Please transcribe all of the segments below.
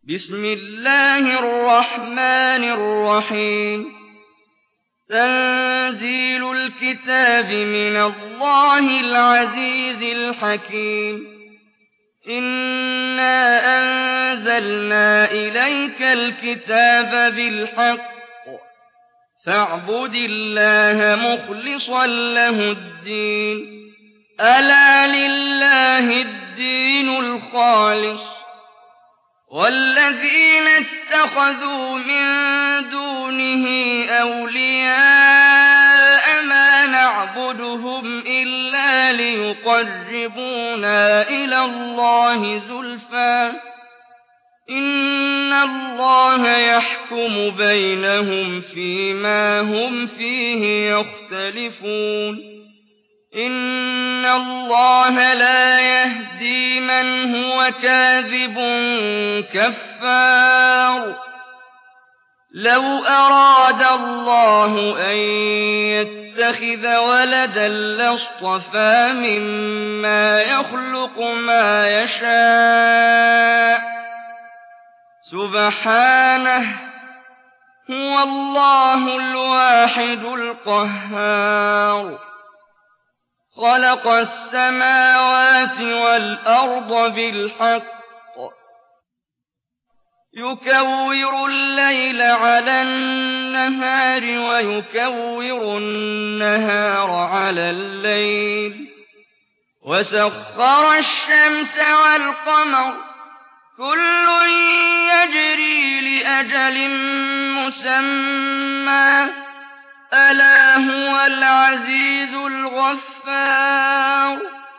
بسم الله الرحمن الرحيم تنزيل الكتاب من الله العزيز الحكيم إنا أنزلنا إليك الكتاب بالحق فاعبد الله مخلصا له الدين ألا لله الدين الخالص والذين اتخذوا من دونه أولياء ما نعبدهم إلا ليقربونا إلى الله زلفى إن الله يحكم بينهم فيما هم فيه يختلفون إن الله لا يهدي من هو كاذب كفار لو أراد الله أن يتخذ ولدا لاصطفى مما يخلق ما يشاء سبحانه هو الله الواحد القهار خلق السماوات والأرض بالحق يكور الليل على النهار ويكور النهار على الليل وسخر الشمس والقمر كل يجري لأجل مسمى ألا هو العزيز الغفار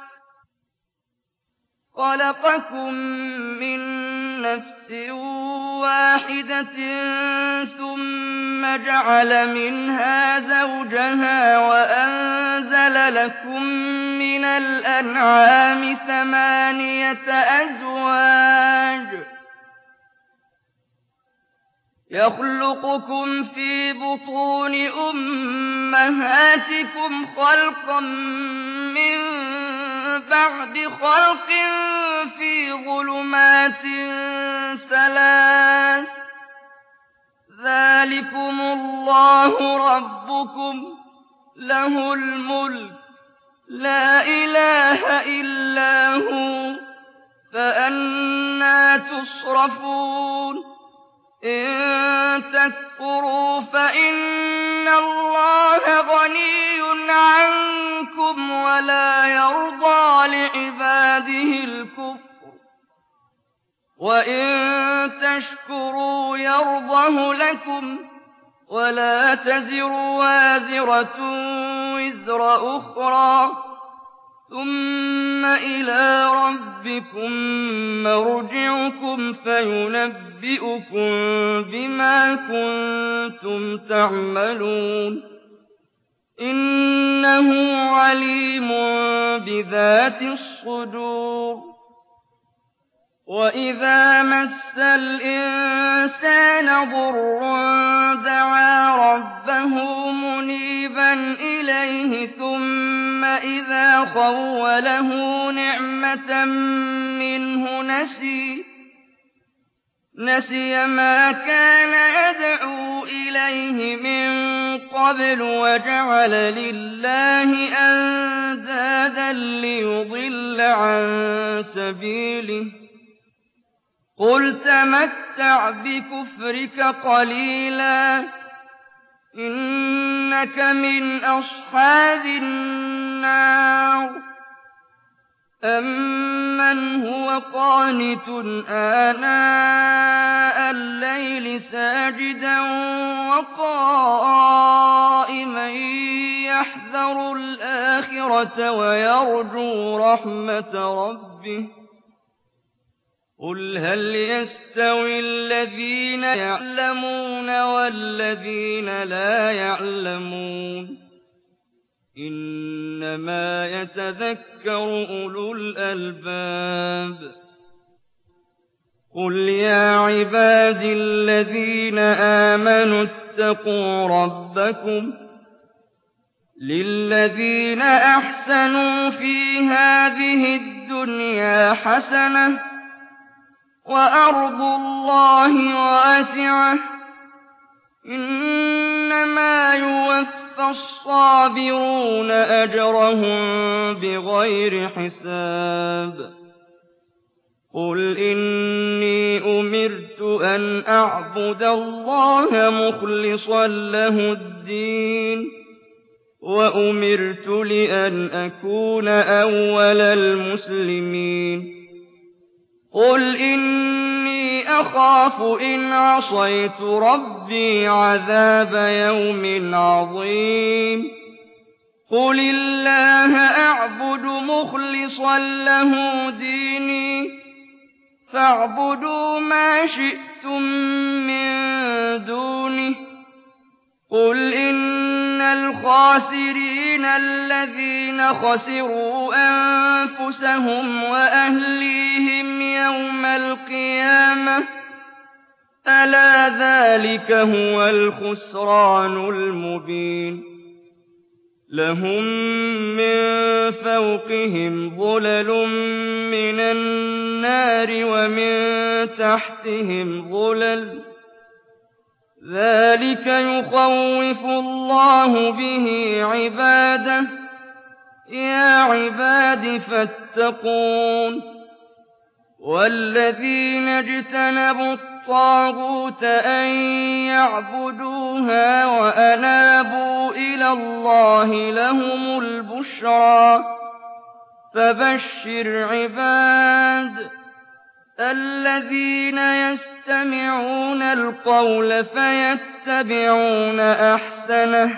خلقكم من نفس واحدة ثم جعل منها زوجها وأنزل لكم من الأنعام 8 أزواج يخلقكم في بطون أمهاتكم خلقا من بعد خلق في ظلمات 3 ذلكم الله ربكم له الملك لا إله إلا هو فأنى تصرفون إن تكفروا فإن الله غني عنكم ولا يرضى لعباده الكفر وإن تشكروا يرضه لكم ولا تزر وازرة وزر أخرى ثم إلى ربكم مرجعكم فينبئكم بما كنتم تعملون إنه عليم بذات الصدور وإذا مس الإنسان ضر دعا ربه منيبا إليه ثم إذا خوله نعمة منه نسي ما كان يدعو إليه من قبل وجعل لله أندادا ليضل عن سبيله قل تمتع بكفرك قليلا إنك من أصحاب النار أمن هو قانت آناء الليل ساجدا وقائما يحذر الآخرة ويرجو رحمة ربه قل هل يستوي الذين يعلمون والذين لا يعلمون إنما يتذكر أولو الألباب قل يا عبادي الذين آمنوا اتقوا ربكم للذين أحسنوا في هذه الدنيا حسنة وأرض الله واسعة إنما يوفى الصابرون أجرهم بغير حساب قل إني أمرت أن أعبد الله مخلصا له الدين وأمرت لأن أكون أول المسلمين قل إني أخاف إن عصيت ربي عذاب يوم عظيم قل الله أعبد مخلصا له ديني فاعبدوا ما شئتم من دونه قل إن الخاسرين الذين خسروا أنفسهم وأهليهم يوم القيامة ألا ذلك هو الخسران المبين لهم من فوقهم ظلل من النار ومن تحتهم ظلل ذلك يخوف الله به عباده يا عباد فاتقون والذين اجتنبوا الطاغوت أن يعبدوها وأنابوا إلى الله لهم البشرى فبشر عباد الذين يستمعون القول فيتبعون أحسنه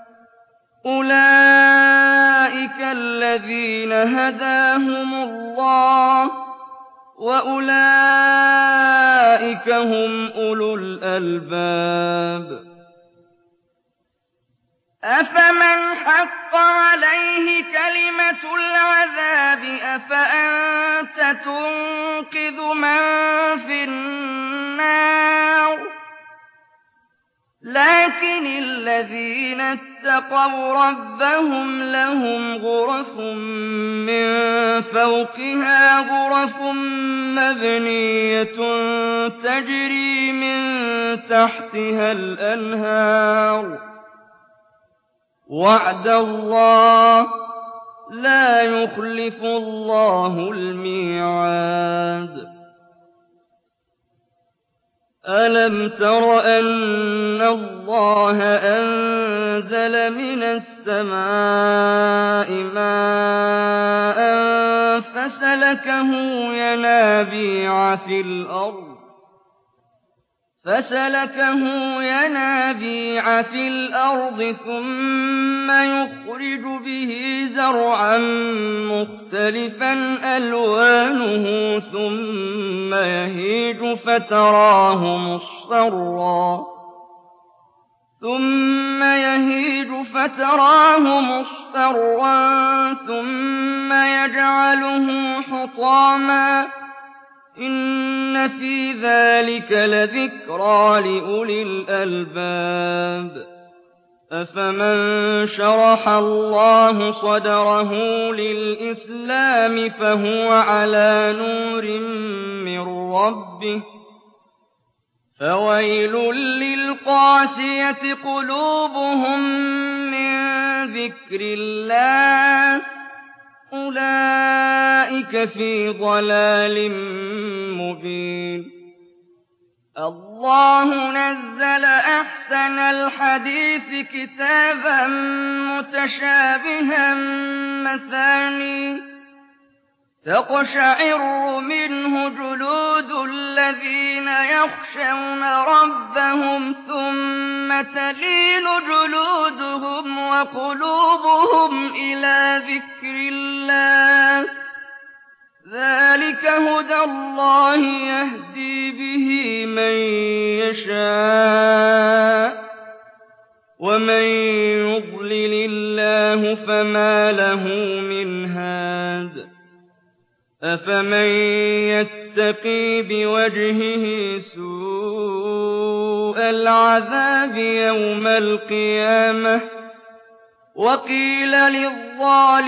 أولئك الذين هداهم الله وأولئك هم أولو الألباب أفمن حق عليه كلمة العذاب أفأنت تنقذ من في النار لكن الذين اتقوا ربهم لهم غرف من فوقها غرف مبنية تجري من تحتها الأنهار وعد الله لا يخلف الله الميعاد ألم تر أن الله أنزل من السماء ماء فسلكه ينابيع في الأرض ثم يخرج به زرعا مختلفا ألوانه ثم يهيج فتراه مصفرا ثم يجعله حطاما إن في ذلك لذكرى لأولي الألباب أفمن شرح الله صدره للإسلام فهو على نور من ربه فويل للقاسية قلوبهم من ذكر الله أولئك في ضلال مبين الله نزل أحسن الحديث كتابا متشابها مثاني تقشعر منه جلود الذين يخشون ربهم ثم تلين جلودهم وقلوبهم إلى ذكر الله ذلك هدى الله يهدي به من يشاء ومن يضلل الله فما له من هاد أفمن يتقي بوجهه سوء العذاب يوم القيامة وقيل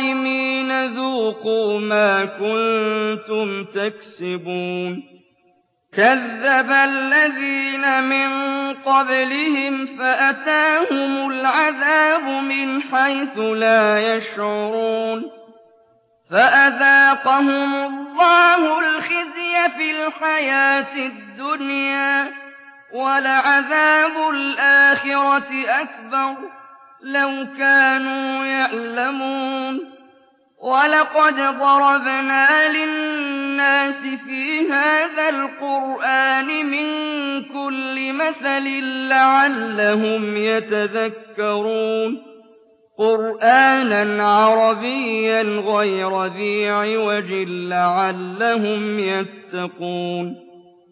للظالمين ذوقوا ما كنتم تكسبون كذب الذين من قبلهم فأتاهم العذاب من حيث لا يشعرون فأذاقهم الله الخزي في الحياة الدنيا ولعذاب الآخرة أكبر لو كانوا يعلمون ولقد ضربنا للناس في هذا القرآن من كل مثل لعلهم يتذكرون قرآنا عربيا غير ذي عوج لعلهم يتقون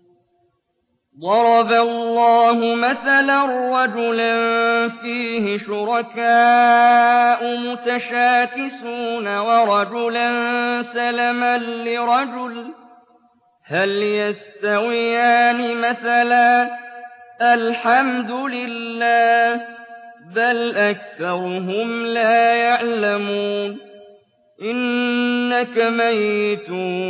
ضرب الله مثلا رجلا فيه شركاء متشاكسون ورجلا سلما لرجل هل يستويان مثلا الحمد لله بل أكثرهم لا يعلمون إنك ميت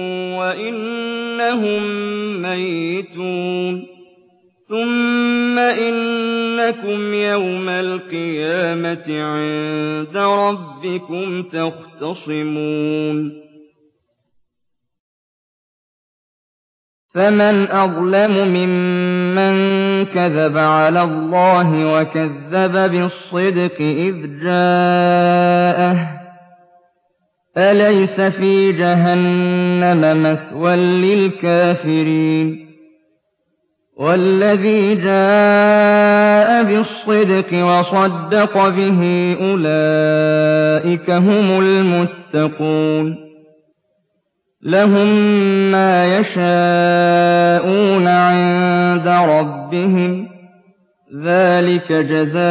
وإنهم ميتون ثم إنكم يوم القيامة عند ربكم تختصمون فمن أظلم ممن كذب على الله وكذب بالصدق إذ جاءه أليس في جهنم مثوى للكافرين والذي جاء بالصدق وصدق به أولئك هم المتقون لهم ما يشاءون عند ربهم ذلك جزاء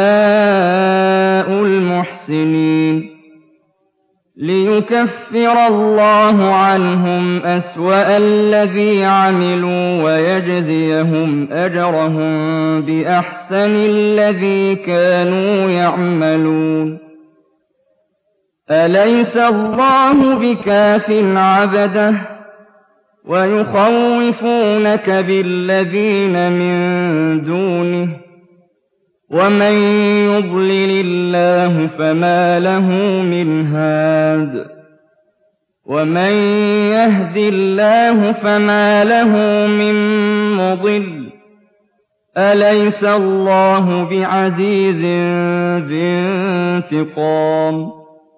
المحسنين ليكفر الله عنهم أسوأ الذي عملوا ويجزيهم أجرهم بأحسن الذي كانوا يعملون أليس الله بكاف عبده ويخوفونك بالذين من دونه ومن يضلل الله فما له من هاد ومن يهد الله فما له من مضل أليس الله بعزيز ذي انتقام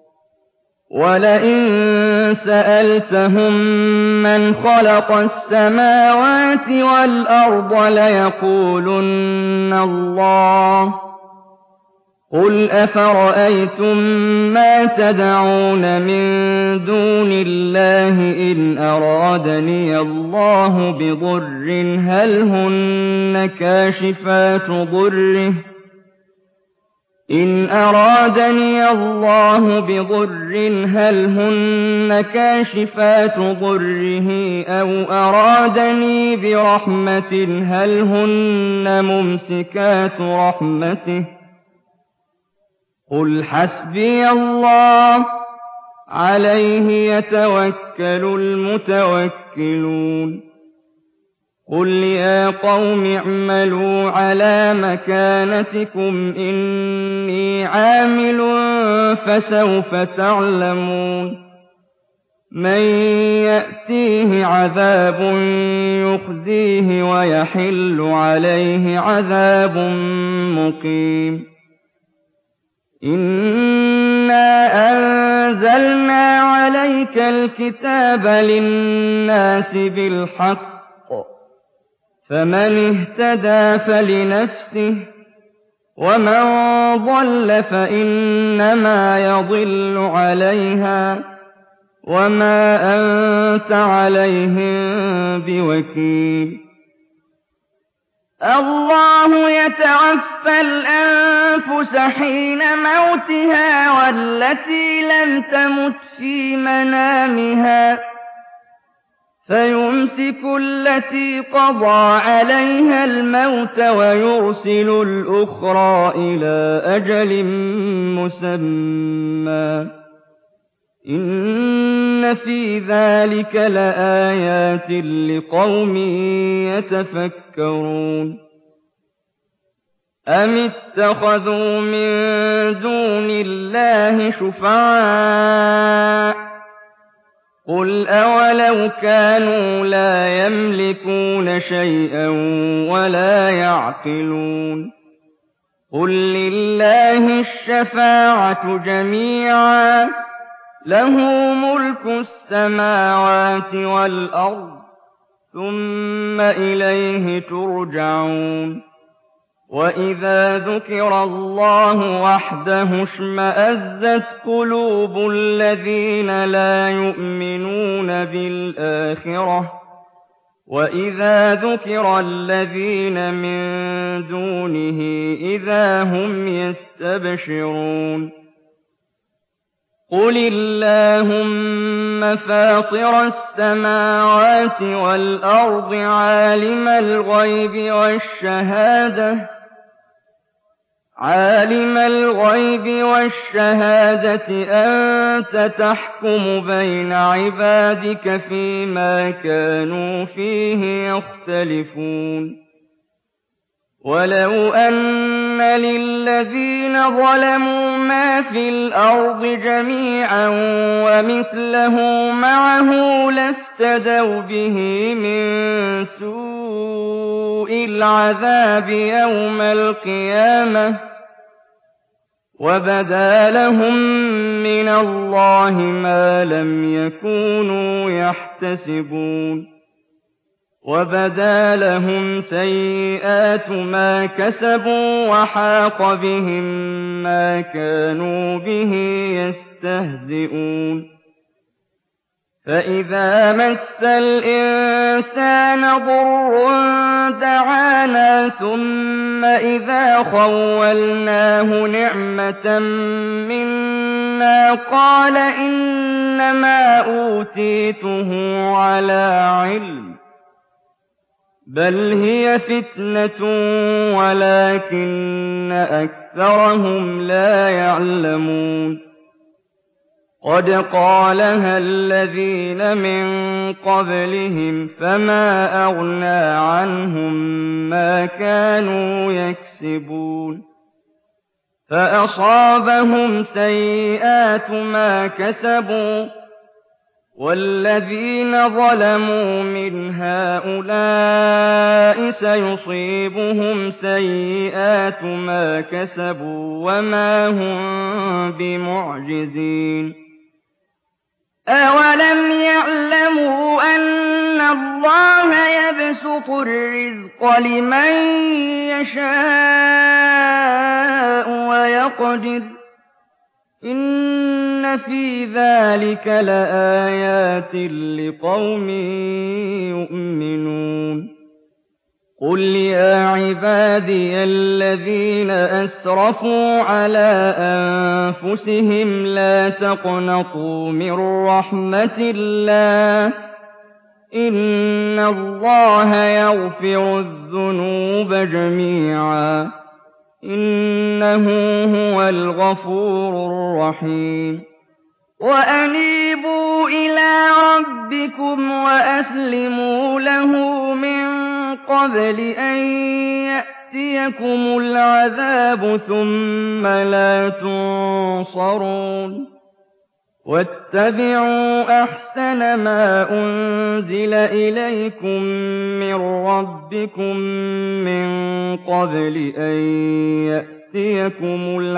ولئن سألتهم من خلق السماوات والأرض ليقولن الله قل أفرأيتم ما تدعون من دون الله إن أرادني الله بضر هل هن كاشفات ضره إن أرادني الله بضر هل هن كاشفات ضره أو أرادني برحمة هل هن ممسكات رحمته قل حسبي الله عليه يتوكل المتوكلون قل يا قوم اعملوا على مكانتكم إني عامل فسوف تعلمون من يأتيه عذاب يخزيه ويحل عليه عذاب مقيم إنا أنزلنا عليك الكتاب للناس بالحق فمن اهتدى فلنفسه ومن ضل فإنما يضل عليها وما أنت عليهم بوكيل الله يتوفى الأنفس حين موتها والتي لم تمت في منامها فيمسك التي قضى عليها الموت ويرسل الأخرى إلى أجل مسمى إِنَّ فِي ذَلِكَ لَآيَاتٍ لِقَوْمٍ يَتَفَكَّرُونَ أَمِ اتَّخَذُوا مِن دُونِ اللَّهِ شُفَعَاءَ ۚ قُلْ أَوَلَوْ كَانُوا لَا يَمْلِكُونَ شَيْئًا وَلَا يَعْقِلُونَ قُل لِّلَّهِ الشَّفَاعَةُ جَمِيعًا ۖ لَّهُ مُلْكُ السَّمَاوَاتِ وَالْأَرْضِ ۖ ثُمَّ إِلَيْهِ تُرْجَعُونَ وَإِذَا ذُكِرَ اللَّهُ وَحْدَهُ اشْمَأَزَّتْ قُلُوبُ الَّذِينَ لَا يُؤْمِنُونَ بِالْآخِرَةِ ۖ وَإِذَا ذُكِرَ الَّذِينَ مِن دُونِهِ إِذَا هُمْ يَسْتَبْشِرُونَ قُلِ اللَّهُمَّ فَاطِرَ السَّمَاوَاتِ وَالْأَرْضِ عَالِمَ الْغَيْبِ وَالشَّهَادَةِ أَنتَ تَحْكُمُ بَيْنَ عِبَادِكَ فِيمَا كَانُوا فِيهِ يَخْتَلِفُونَ وَلَوْ أَنَّ لِلَّذِينَ ظَلَمُوا مَا فِي الْأَرْضِ جَمِيعًا وَمِثْلَهُ مَعَهُ لَافْتَدَوْا بِهِ مِن سُوءِ الْعَذَابِ يَوْمَ الْقِيَامَةِ ۚ وَبَدَا لَهُم مِّنَ اللَّهِ مَا لَمْ يَكُونُوا يَحْتَسِبُونَ وَبَدَا لَهُمْ سَيِّئَاتُ مَا كَسَبُوا وَحَاقَ بِهِم مَّا كَانُوا بِهِ يَسْتَهْزِئُونَ فَإِذَا مَسَّ الْإِنسَانَ ضُرٌّ دَعَانَا ثُمَّ إِذَا خَوَّلْنَاهُ نِعْمَةً مِّنَّا قَالَ إِنَّمَا أُوتِيتُهُ عَلَىٰ عِلْمٍ ۚ بَلْ هِيَ فِتْنَةٌ وَلَٰكِنَّ أَكْثَرَهُمْ لَا يَعْلَمُونَ قَدْ قَالَهَا الَّذِينَ مِن قَبْلِهِمْ فَمَا أَغْنَىٰ عَنْهُم مَّا كَانُوا يَكْسِبُونَ فَأَصَابَهُمْ سَيِّئَاتُ مَا كَسَبُوا ۚ وَالَّذِينَ ظَلَمُوا مِنْ هَٰؤُلَاءِ سَيُصِيبُهُمْ سَيِّئَاتُ مَا كَسَبُوا وَمَا هُم بِمُعْجِزِينَ أَوَلَمْ يَعْلَمُوا أَنَّ اللَّهَ يَبْسُطُ الرِّزْقَ لِمَن يَشَاءُ وَيَقْدِرُ ۚ إِنَّ فِي ذَلِكَ لَآيَاتٍ لِقَوْمٍ يُؤْمِنُونَ قُلْ يَا عِبَادِيَ الَّذِينَ أَسْرَفُوا عَلَىٰ أَنفُسِهِمْ لَا تَقْنَطُوا مِن رَّحْمَةِ اللَّهِ ۚ إِنَّ اللَّهَ يَغْفِرُ الذُّنُوبَ جَمِيعًا ۚ إِنَّهُ هُوَ الْغَفُورُ الرَّحِيمُ وَأَنِيبُوا إِلَىٰ رَبِّكُمْ وَأَسْلِمُوا لَهُ مِن قَبْلِ أَن يَأْتِيَكُمُ الْعَذَابُ ثُمَّ لَا تُنصَرُونَ وَاتَّبِعُوا أَحْسَنَ مَا أُنزِلَ إِلَيْكُم مِّن رَّبِّكُم مِّن قَبْلِ أَن يَأْتِيَكُمُ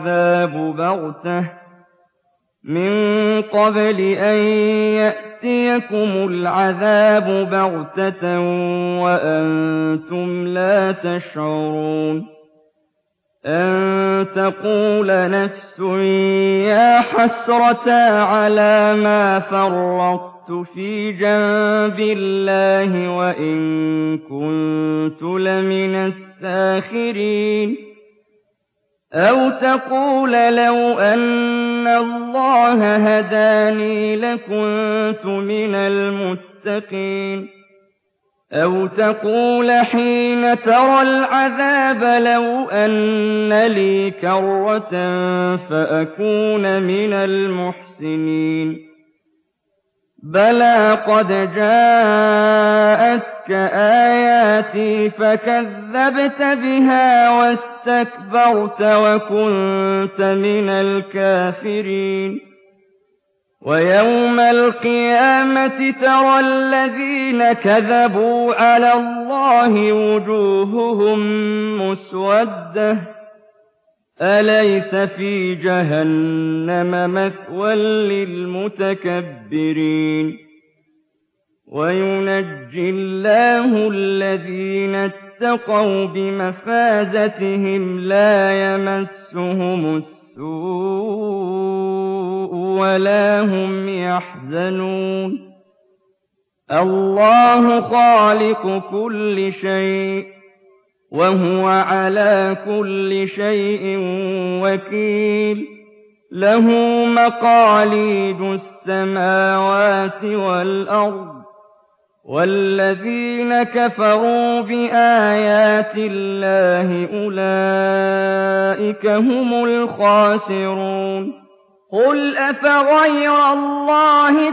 الْعَذَابُ بَغْتَةً وَأَنتُمْ لَا تَشْعُرُونَ أَن تَقُولَ نَفْسٌ يَا حَسْرَتَا عَلَىٰ مَا فَرَّطتُ فِي جَنبِ اللَّهِ وَإِن كُنتُ لَمِنَ السَّاخِرِينَ أَوْ تَقُولَ لَوْ أَنَّ اللَّهَ هَدَانِي لَكُنتُ مِنَ الْمُتَّقِينَ أَوْ تَقُولَ حِينَ تَرَى الْعَذَابَ لَوْ أَنَّ لِي كَرَّةً فَأَكُونَ مِنَ الْمُحْسِنِينَ بَلَىٰ قَدْ جَاءَتْكَ آيَاتِي فَكَذَّبْتَ بِهَا وَاسْتَكْبَرْتَ وَكُنتَ مِنَ الْكَافِرِينَ وَيَوْمَ الْقِيَامَةِ تَرَى الَّذِينَ كَذَبُوا عَلَى اللَّهِ وُجُوهُهُم مُّسْوَدَّةٌ أَلَيْسَ فِي جَهَنَّمَ مَثْوًى لِّلْمُتَكَبِّرِينَ وَيُنَجِّي اللَّهُ الَّذِينَ اتَّقَوْا بِمَفَازَتِهِمْ لَا يَمَسُّهُمُ السُّوءُ وَلَا هُمْ يَحْزَنُونَ اللَّهُ خَالِقُ كُلِّ شَيْءٍ وَهُوَ عَلَىٰ كُلِّ شَيْءٍ وَكِيلٌ لَّهُ مَقَالِيدُ السَّمَاوَاتِ وَالْأَرْضِ وَالَّذِينَ كَفَرُوا بِآيَاتِ اللَّهِ أُولَٰئِكَ هُمُ الْخَاسِرُونَ قُلْ أَفَغَيْرَ اللَّهِ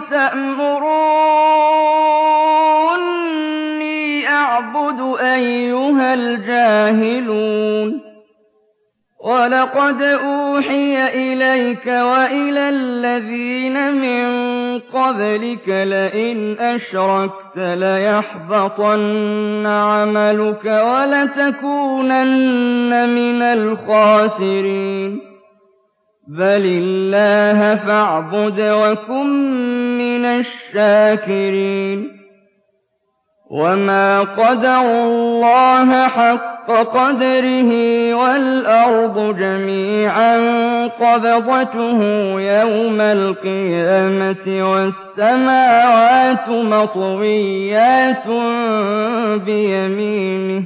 تَأْمُرُونِّي أَعْبُدُ أَيُّهَا الْجَاهِلُونَ وَلَقَدْ أُوحِيَ إِلَيْكَ وَإِلَى الَّذِينَ مِن قَبْلِكَ لَئِنْ أَشْرَكْتَ لَيَحْبَطَنَّ عَمَلُكَ وَلَتَكُونَنَّ مِنَ الْخَاسِرِينَ بَلِ اللَّهَ فَاعْبُدْ وَكُن مِّنَ الشَّاكِرِينَ وَمَا قَدَرُوا اللَّهَ حَقَّ قَدْرِهِ وَالْأَرْضُ جَمِيعًا قَبْضَتُهُ يَوْمَ الْقِيَامَةِ وَالسَّمَاوَاتُ مَطْوِيَّاتٌ بِيَمِينِهِ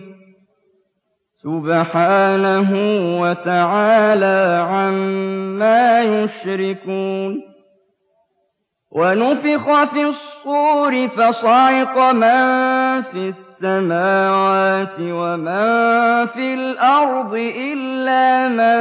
سُبْحَانَهُ وَتَعَالَىٰ عَمَّا يُشْرِكُونَ وَنُفِخَ فِي الصُّورِ فَصَعِقَ مَن فِي السَّمَاوَاتِ وَمَن فِي الْأَرْضِ إِلَّا مَن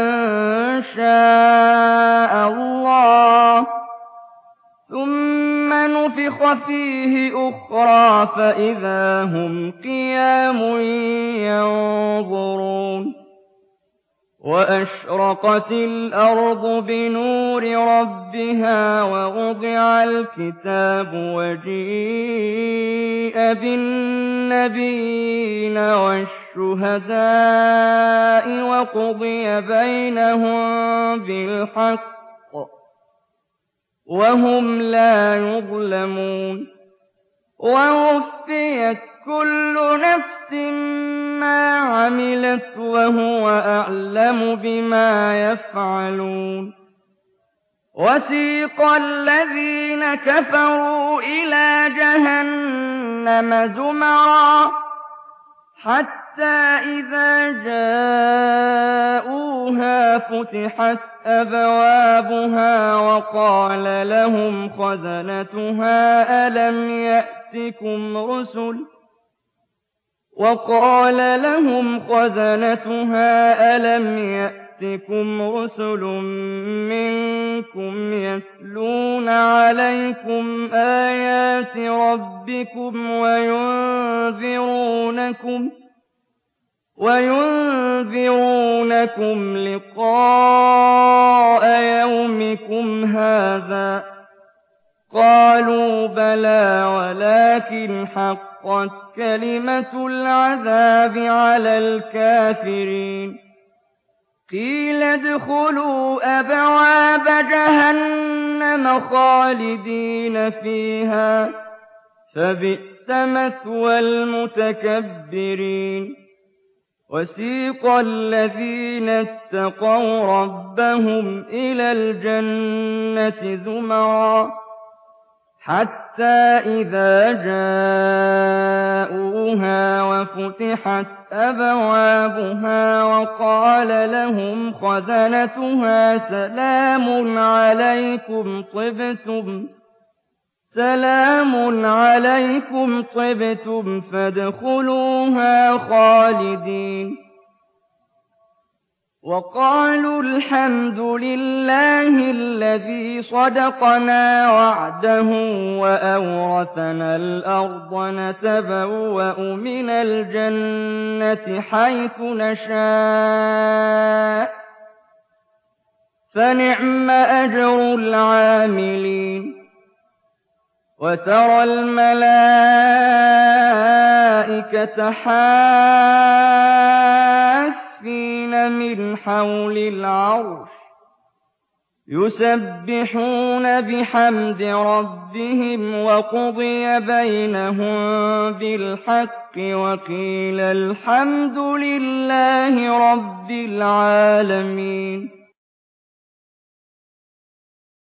شَاءَ اللَّهُ ثُمَّ نُفِخَ فِيهِ أُخْرَىٰ فَإِذَا هُمْ قِيَامٌ يَنظُرُونَ وَأَشْرَقَتِ الْأَرْضُ بِنُورِ رَبِّهَا وَوُضِعَ الْكِتَابُ وَجِيءَ بِالنَّبِيِّينَ وَالشُّهَدَاءِ وَقُضِيَ بَيْنَهُم بِالْحَقِّ وَهُمْ لَا يُظْلَمُونَ وَوُفِّيَتْ كُلُّ نَفْسٍ مَّا عَمِلَتْ وَهُوَ أَعْلَمُ بِمَا يَفْعَلُونَ وَسِيقَ الَّذِينَ كَفَرُوا إِلَىٰ جَهَنَّمَ زُمَرًا حَتَّىٰ إِذَا جَاءُوهَا فُتِحَتْ أَبْوَابُهَا وَقَالَ لَهُمْ خَزَنَتُهَا أَلَمْ يَأْتِكُمْ رُسُلٌ مِّنكُمْ يَتْلُونَ عَلَيْكُمْ آيَاتِ رَبِّكُمْ وَيُنذِرُونَكُمْ لِقَاءَ يَوْمِكُمْ هَٰذَا ۚ قَالُوا بَلَىٰ وَلَٰكِنْ حَقَّتْ كَلِمَةُ الْعَذَابِ عَلَى الْكَافِرِينَ قِيلَ ادْخُلُوا أَبْوَابَ جَهَنَّمَ خَالِدِينَ فِيهَا ۖ فَبِئْسَ مَثْوَى الْمُتَكَبِّرِينَ وَسِيقَ الَّذِينَ اتَّقَوْا رَبَّهُمْ إِلَى الْجَنَّةِ زُمَرًا حَتَّىٰ إِذَا جَاءُوهَا وَفُتِحَتْ أَبْوَابُهَا وَقَالَ لَهُمْ خَزَنَتُهَا سلام عليكم طبتم فادخلوها خالدين وقالوا الحمد لله الذي صدقنا وعده وأورثنا الأرض نتبوأ من الجنة حيث نشاء فنعم أجر العاملين وترى الملائكة حافين من حول العرش يسبحون بحمد ربهم وقضي بينهم بالحق وقيل الحمد لله رب العالمين